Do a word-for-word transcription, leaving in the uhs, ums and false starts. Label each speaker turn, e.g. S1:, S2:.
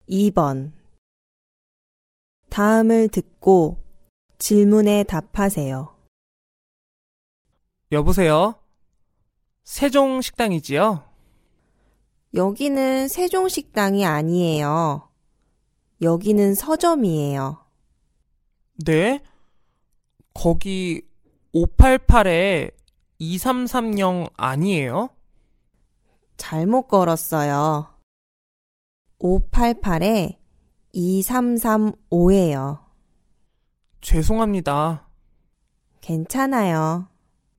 S1: 이 번. 다음을 듣고 질문에 답하세요.
S2: 여보세요? 세종식당이지요?
S1: 여기는 세종식당이 아니에요. 여기는 서점이에요.
S2: 네? 거기 오팔팔에 이삼삼영 아니에요?
S1: 잘못 걸었어요. 오팔팔에 이삼삼오예요.
S2: 죄송합니다.
S1: 괜찮아요.